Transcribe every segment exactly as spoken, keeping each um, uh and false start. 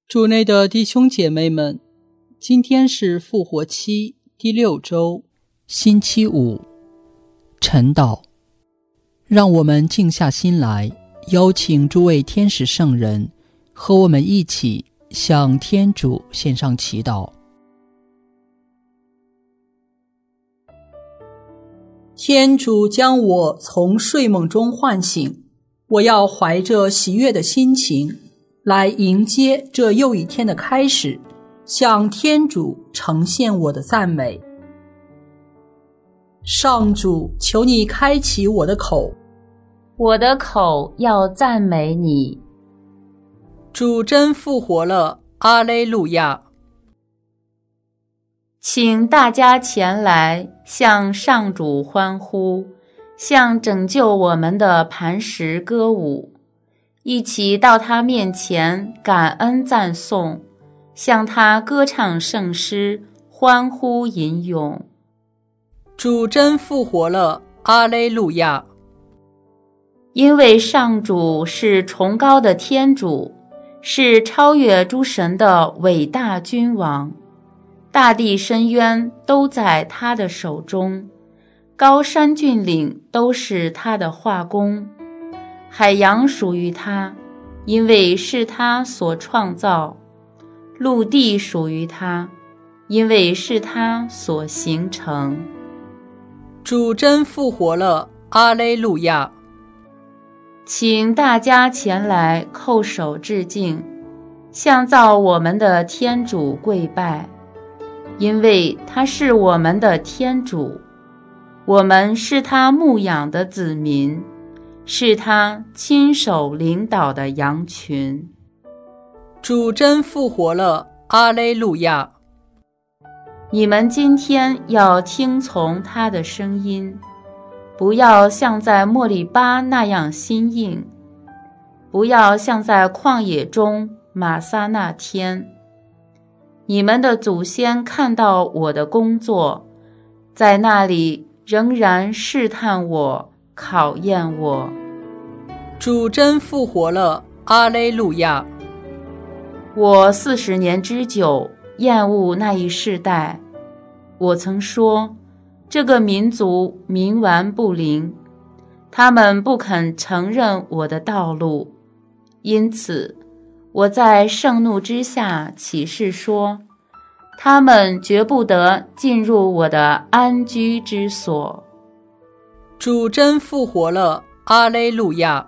主内的弟兄姐妹们，今天是复活期第六周，星期五，晨祷。让我们静下心来，邀请诸位天使圣人和我们一起向天主献上祈祷。天主将我从睡梦中唤醒，我要怀着喜悦的心情来迎接这又一天的开始，向天主呈现我的赞美。上主，求你开启我的口， 我的口要赞美你。 主真复活了，阿肋路亚！ 请大家前来向上主欢呼，向拯救我们的磐石歌舞，一起到他面前感恩赞颂，向他歌唱圣诗，欢呼吟咏。 主真复活了，阿肋路亚！ 因为上主是崇高的天主，是超越诸神的伟大君王，大地深渊都在他的手中，高山峻岭都是他的画工，海洋属于他，因为是他所创造；陆地属于他，因为是他所形成。 主真复活了，阿肋路亚！ 请大家前来叩首致敬，向造我们的天主跪拜，因为他是我们的天主，我们是他牧养的子民，是他亲手领导的羊群。 主真复活了，阿肋路亚！ 你们今天要听从他的声音，不要像在莫里巴那样心硬，不要像在旷野中玛撒那天。你们的祖先看到我的工作，在那里仍然试探我，考验我。 主真复活了，阿肋路亚！ 我四十年之久厌恶那一世代，我曾说，这个民族冥顽不灵，他们不肯承认我的道路，因此我在盛怒之下起誓说，他们绝不得进入我的安居之所。 主真复活了，阿肋路亚！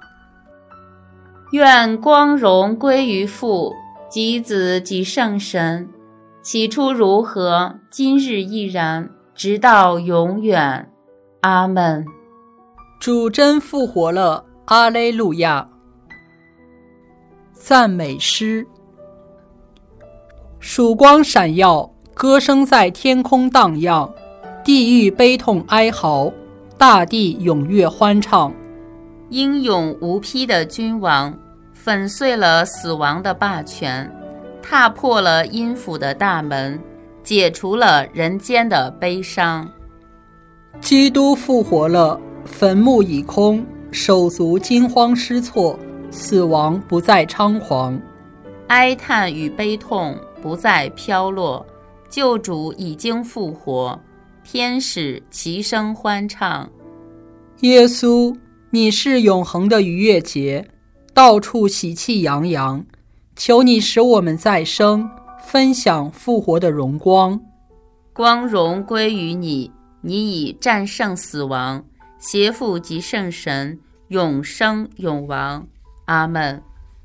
愿光荣归于父及子及圣神，起初如何，今日亦然，直到永远。阿们。 主真复活了，阿肋路亚！赞美诗。曙光闪耀，歌声在天空荡漾，地狱悲痛哀嚎，大地踊跃欢唱。 英勇无匹的君王粉碎了死亡的霸权，踏破了阴府的大门，解除了人间的悲伤。 基督复活了，坟墓已空，手足惊慌失措，死亡不再猖狂， 哀叹与悲痛不再飘落，救主已经复活，天使齐声欢唱。 耶稣，你是永恒的逾越节，到处喜气洋洋，求你使我们再生，分享复活的荣光。 光荣归于你，你已战胜死亡，携父及圣神，永生永王。阿们。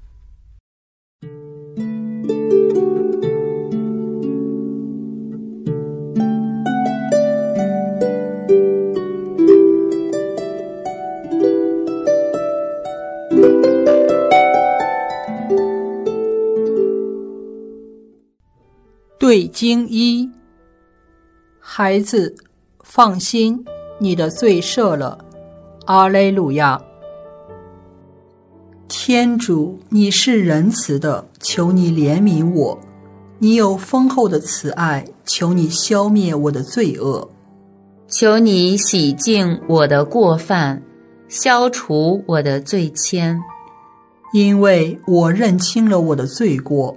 对经一，孩子，放心，你的罪赦了，阿肋路亚！天主，你是仁慈的，求你怜悯我；你有丰厚的慈爱，求你消灭我的罪恶。 求你洗净我的过犯，消除我的罪愆。 因为我认清了我的罪过，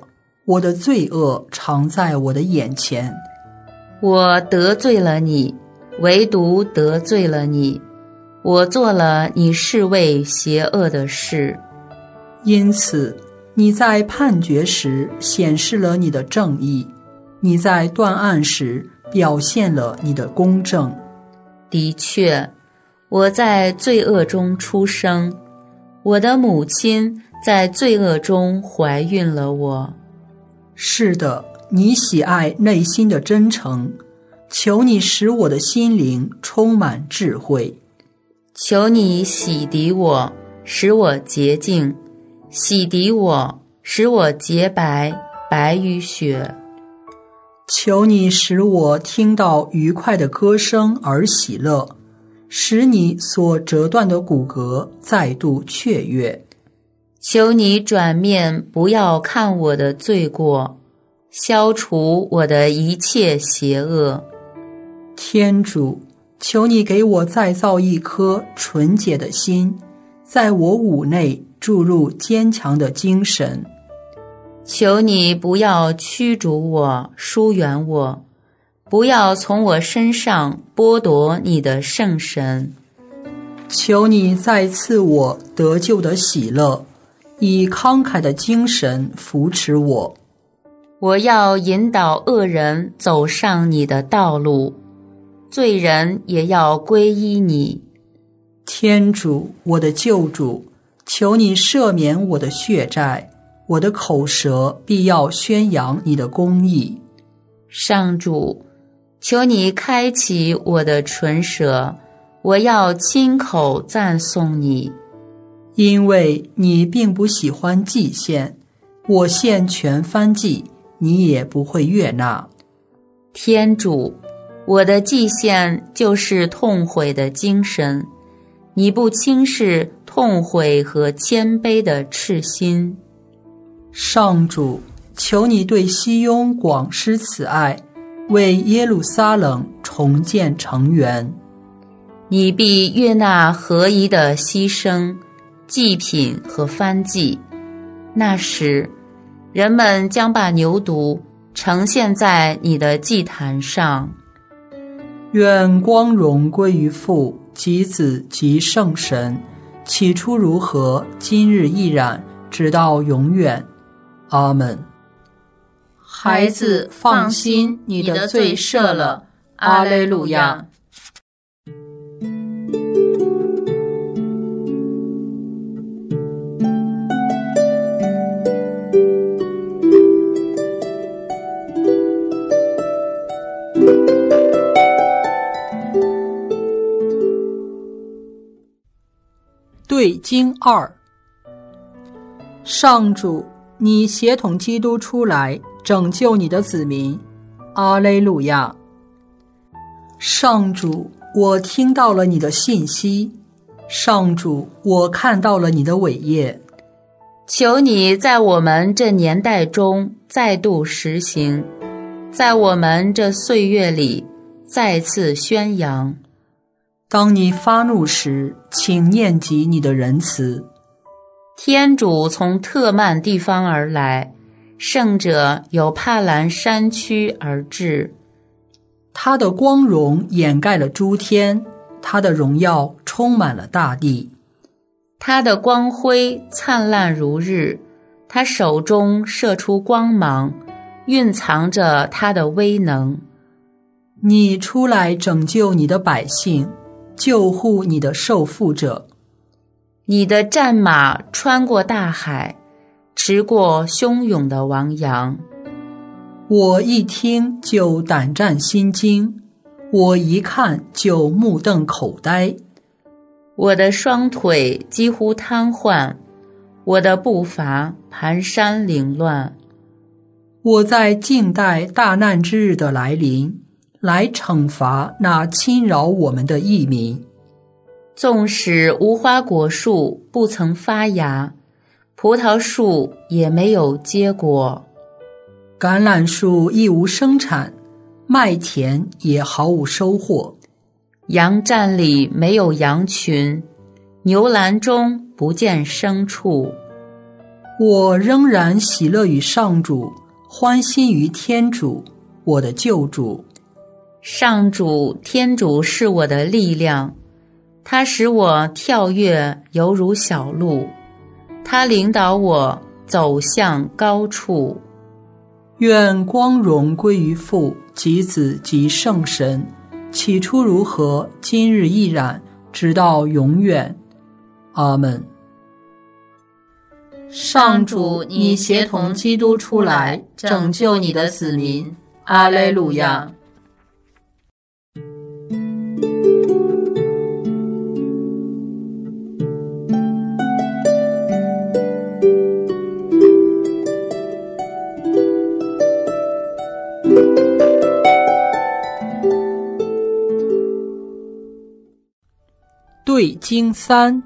我的罪恶常在我的眼前。 我得罪了你，唯独得罪了你，我做了你视为邪恶的事。 因此，你在判决时显示了你的正义，你在断案时表现了你的公正。 的确，我在罪恶中出生，我的母亲在罪恶中怀孕了我。 是的，你喜爱内心的真诚，求你使我的心灵充满智慧。 求你洗涤我，使我洁净，洗涤我，使我洁白，白于雪。 求你使我听到愉快的歌声而喜乐，使你所折断的骨骼再度雀跃。 求你转面不要看我的罪过，消除我的一切邪恶。 天主，求你给我再造一颗纯洁的心，在我五内注入坚强的精神。 求你不要驱逐我，疏远我，不要从我身上剥夺你的圣神。 求你再赐我得救的喜乐，以慷慨的精神扶持我。 我要引导恶人走上你的道路，罪人也要皈依你。 天主，我的救主，求你赦免我的血债，我的口舌必要宣扬你的公义。 上主，求你开启我的唇舌，我要亲口赞颂你。 因为你并不喜欢祭献，我献全燔祭，你也不会悦纳。 天主，我的祭献就是痛悔的精神，你不轻视痛悔和谦卑的赤心。 上主，求你对西雍广施慈爱，为耶路撒冷重建城垣。 你必悦纳合宜的牺牲、祭品和燔祭。那时，人们将把牛犊呈现在你的祭坛上。 愿光荣归于父及子及圣神，起初如何，今日亦然，直到永远。阿们。 孩子，放心，你的罪赦了。阿肋路亚。 对经二。上主，你协同基督出来，拯救你的子民。阿肋路亚。上主，我听到了你的信息。上主，我看到了你的伟业。 求你在我们这年代中再度实行，在我们这岁月里再次宣扬。 当你发怒时，请念及你的仁慈。 天主从特曼地方而来，圣者由帕兰山区而至。 他的光荣掩盖了诸天，他的荣耀充满了大地。 他的光辉灿烂如日，他手中射出光芒，蕴藏着他的威能。 你出来拯救你的百姓，救护你的受缚者。 你的战马穿过大海，驰过汹涌的汪洋。 我一听就胆战心惊，我一看就目瞪口呆。 我的双腿几乎瘫痪，我的步伐蹒跚凌乱。 我在静待大难之日的来临，来惩罚那侵扰我们的异民。 纵使无花果树不曾发芽，葡萄树也没有结果， 橄榄树亦无生产，麦田也毫无收获。 羊站里没有羊群，牛栏中不见牲畜。 我仍然喜乐于上主， 欢欣于天主，我的救主。 上主天主是我的力量，他使我跳跃犹如小鹿，他领导我走向高处。 愿光荣归于父及子及圣神，起初如何，今日亦然，直到永远。阿们。 上主，你协同基督出来，拯救你的子民。阿肋路亚。 对经三。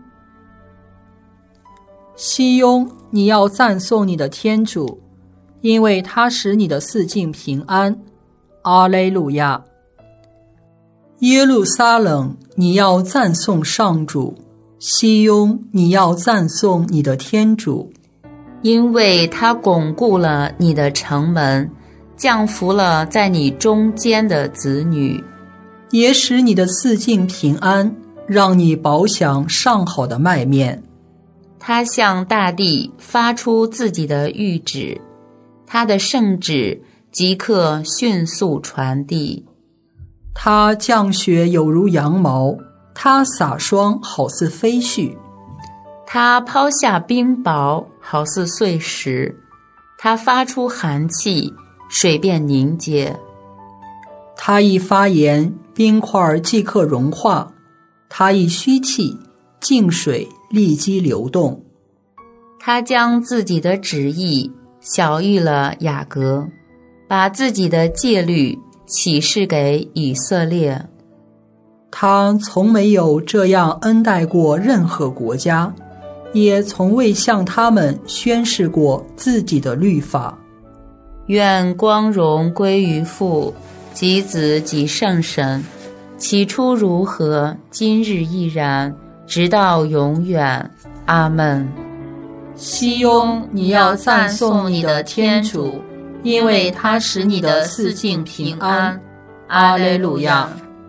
西雍，你要赞颂你的天主，因为他使你的四境平安。阿肋路亚。耶路撒冷，你要赞颂上主，西雍，你要赞颂你的天主， 因为他巩固了你的城门，降服了在你中间的子女， 也使你的四境平安，让你饱享上好的麦面。 他向大地发出自己的谕旨，他的圣旨即刻迅速传递。 他降雪有如羊毛，他洒霜好似飞絮。 他抛下冰雹好似碎石，他发出寒气，水便凝结。 他一发言，冰块即刻融化；他一吁气，静水立即流动。 他将自己的旨意晓谕了雅各，把自己的戒律启示给以色列。 他从没有这样恩待过任何国家，也从未向他们宣示过自己的律法。 愿光荣归于父及子及圣神，起初如何，今日亦然，直到永远。阿们。 西雍，你要赞颂你的天主，因为他使你的四境平安。阿肋路亚。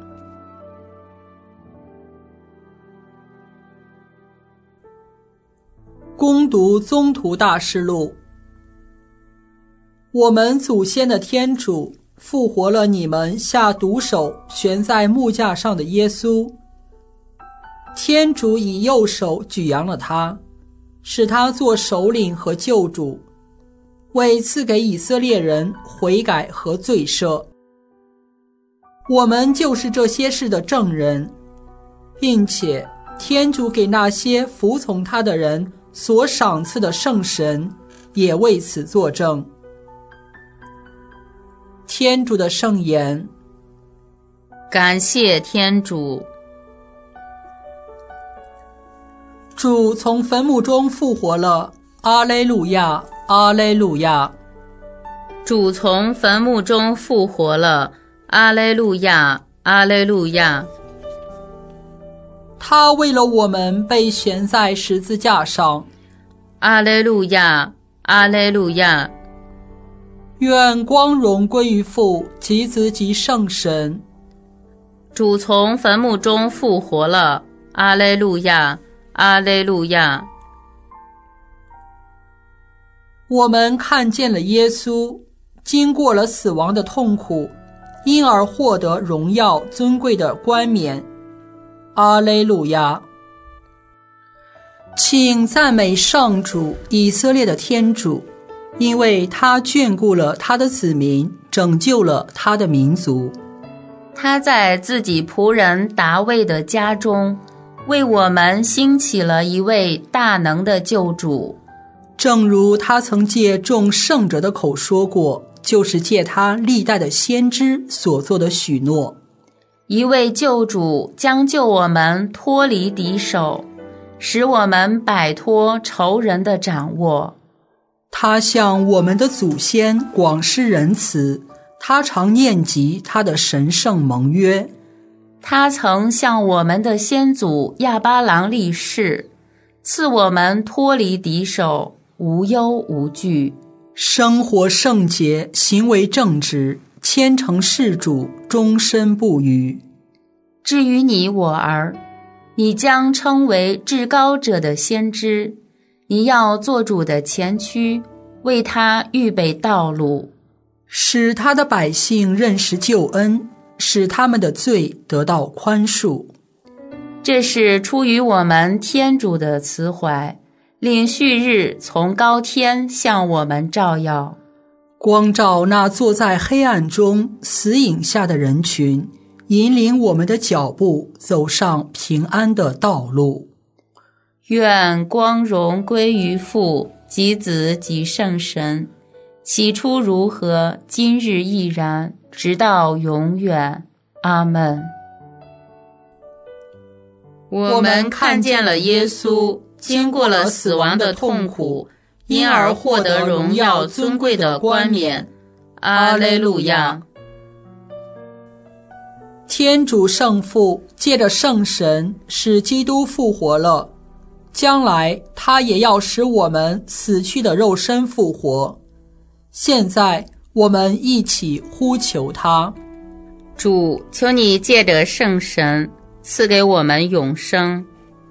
恭读宗徒大事录。我们祖先的天主复活了你们下毒手悬在木架上的耶稣，天主以右手举扬了他，使他做首领和救主，为赐给以色列人悔改和罪赦。我们就是这些事的证人，并且天主给那些服从他的人所赏赐的圣神也为此作证。天主的圣言。 感谢天主。 主从坟墓中复活了，阿肋路亚，阿肋路亚。 主从坟墓中复活了，阿肋路亚，阿肋路亚。 他为了我们被悬在十字架上， 阿肋路亚，阿肋路亚。 愿光荣归于父及子及圣神。 主从坟墓中复活了，阿肋路亚，阿肋路亚。 我们看见了耶稣，经过了死亡的痛苦，因而获得荣耀尊贵的冠冕。阿肋路亚。请赞美上主，以色列的天主，因为他眷顾了他的子民，拯救了他的民族。 他在自己仆人达味的家中，为我们兴起了一位大能的救主， 正如他曾借众圣者的口说过，就是借他历代的先知所做的许诺。 一位救主将救我们脱离敌手，使我们摆脱仇人的掌握。 他向我们的祖先广施仁慈，他常念及他的神圣盟约。 他曾向我们的先祖亚巴郎立誓，赐我们脱离敌手，无忧无惧。 生活圣洁，行为正直，虔诚事主，终身不渝。 至于你我儿，你将称为至高者的先知，你要做主的前驱，为他预备道路， 使他的百姓认识救恩，使他们的罪得到宽恕。 这是出于我们天主的慈怀，令旭日从高天向我们照耀， 光照那坐在黑暗中死影下的人群，引领我们的脚步走上平安的道路。 愿光荣归于父及子及圣神，起初如何，今日亦然，直到永远。阿们。我们看见了耶稣经过了死亡的痛苦，因而获得荣耀尊贵的冠冕。阿肋路亚。 天主圣父借着圣神使基督复活了，将来他也要使我们死去的肉身复活。现在我们一起呼求他。 主，求你借着圣神赐给我们永生。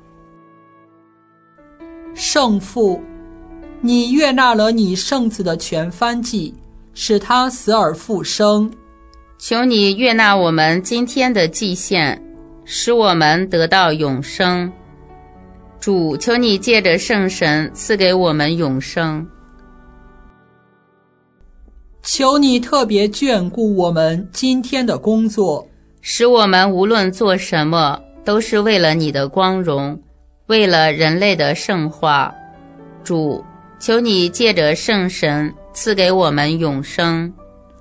圣父，你悦纳了你圣子的全燔祭，使他死而复生。 求你悦纳我们今天的祭献，使我们得到永生。主，求你借着圣神赐给我们永生。 求你特别眷顾我们今天的工作， 使我们无论做什么，都是为了你的光荣，为了人类的圣化。主，求你借着圣神赐给我们永生。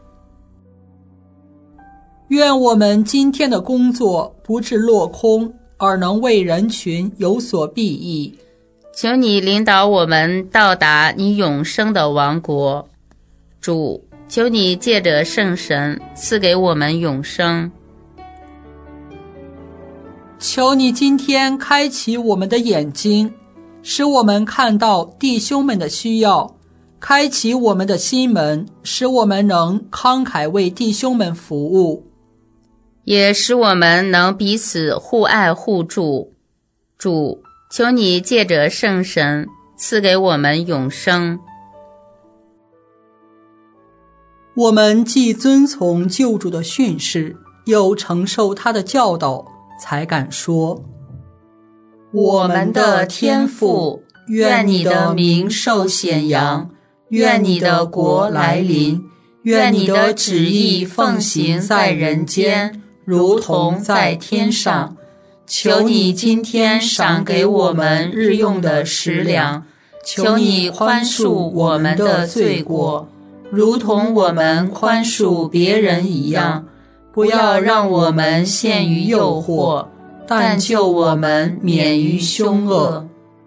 愿我们今天的工作不致落空，而能为人群有所裨益。 求你领导我们到达你永生的王国。主，求你借着圣神赐给我们永生。 求你今天开启我们的眼睛，使我们看到弟兄们的需要，开启我们的心门，使我们能慷慨为弟兄们服务， 也使我们能彼此互爱互助。主，求你借着圣神赐给我们永生。 我们既遵从救主的训示，又承受他的教导，才敢说： 我们的天父，愿你的名受显扬，愿你的国来临，愿你的旨意奉行在人间，如同在天上。求你今天赏给我们日用的食粮，求你宽恕我们的罪过，如同我们宽恕别人一样，不要让我们陷于诱惑，但救我们免于凶恶。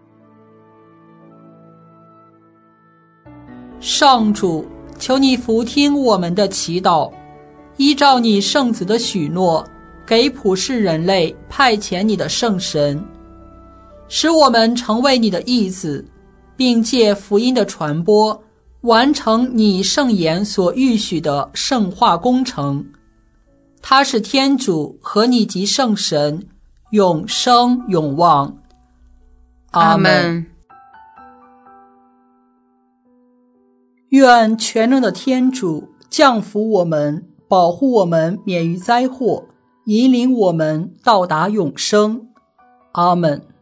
上主，求你俯听我们的祈祷，依照你圣子的许诺，给普世人类派遣你的圣神，使我们成为你的义子，并借福音的传播，完成你圣言所预许的圣化工程。他是天主和你及圣神，永生永望。阿们。愿全能的天主降福我们，保护我们免于灾祸，引领我们到达永生。阿们。